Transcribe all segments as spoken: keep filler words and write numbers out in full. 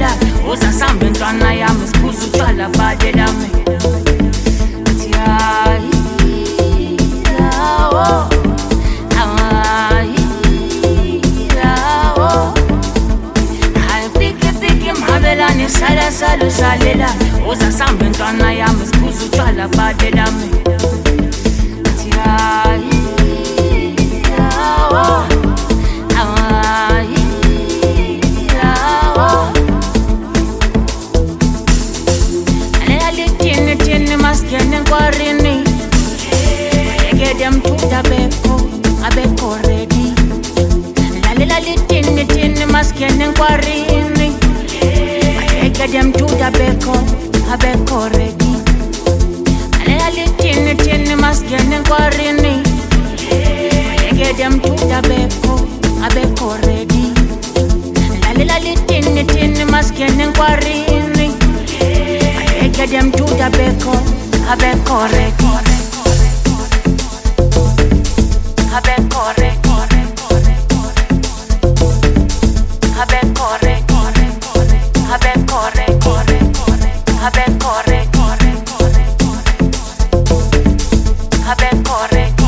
salela uzasamba intwana yami siphuza utshwala badelami athi hayi lawo hayi lawo hayi piki piki mhabelani sala sala salela uzasamba intwana yami siphuza utshwala badelami athi hayi lawo Maskene kwarini Get them to the beko Abeko ready Lalila litini tini maskene kwarini Get them to the beko Abeko ready Lalila litini tini maskene kwarini Get them to the beko Abeko ready Lalila litini tini maskene kwarini Get them to the beko, a beko ready. A beko ready. A beko ready. A beko ready. A beko ready. A beko ready.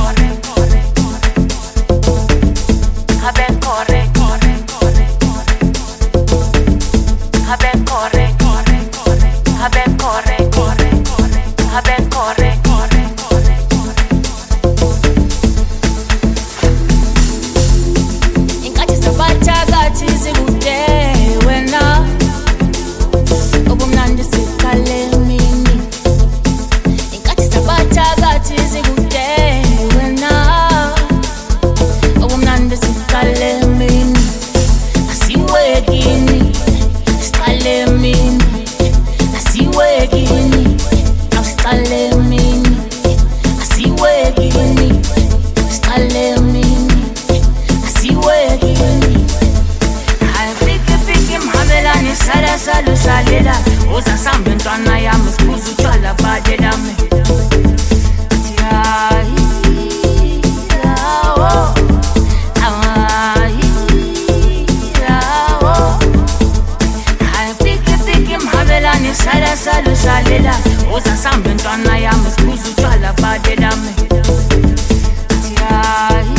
A beko ready. A beko ready. A ben corre, corre, corre, a ben corre, corre, corre, corre. Ingathi sabathakathi zikude wena obumnandi siqale mini Ingathi sabathakathi zikude wena obumnandi siqale mini asiwekini siqale mini Asiwekini, asiqale mini Asiwekini, asiqale mini Asiwekini Hayi piki piki mhabelani sala sala salela uzasamba intwana yami siphuza utshwala badelami athi hayi lawo hayi lawo hayi piki piki mhabelani sala sala salela uzasamba intwana yami siphuza utshwala badelami athi hayi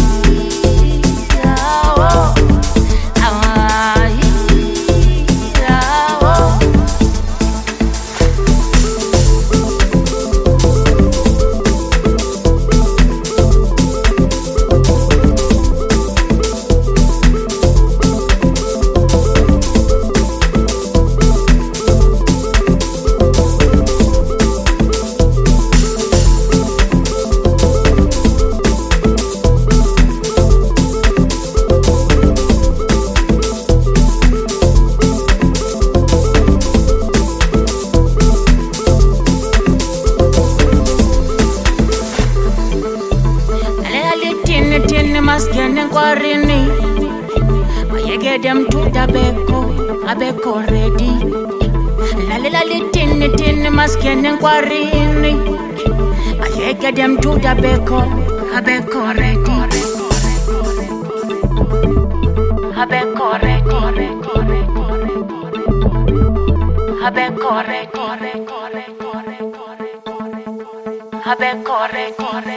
lawo hayi lawo Maskene kwarini Bayege dem to the beko Abeko ready Lalila litini tini maskene kwarini Bayege dem to the beko Abeko ready Abeko ready Abeko ready Abeko ready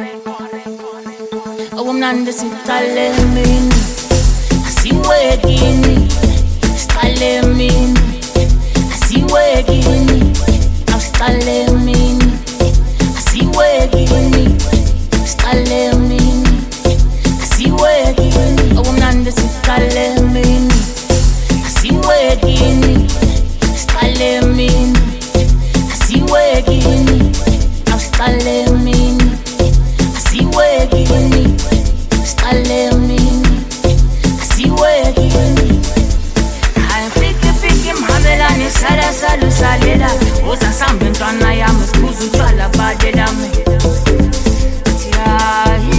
Obumnandi siqale mini asiwekini siqale mini asiwekini asiqale mini asiwekini siqale mini asiwekini obumnandi siqale mini asiwekini siqale mini asiwekini asiqale mini asiwekini Siqale mini asiwekini Hayi piki piki mhabelani sala sala salela uzasamba intwana yami siphuza utshwala badelami athi hayi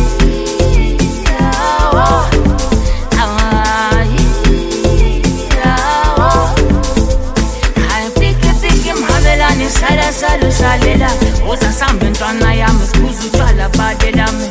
lawo hayi lawo hayi piki piki mhabelani sala sala salela uzasamba intwana yami siphuza utshwala badelami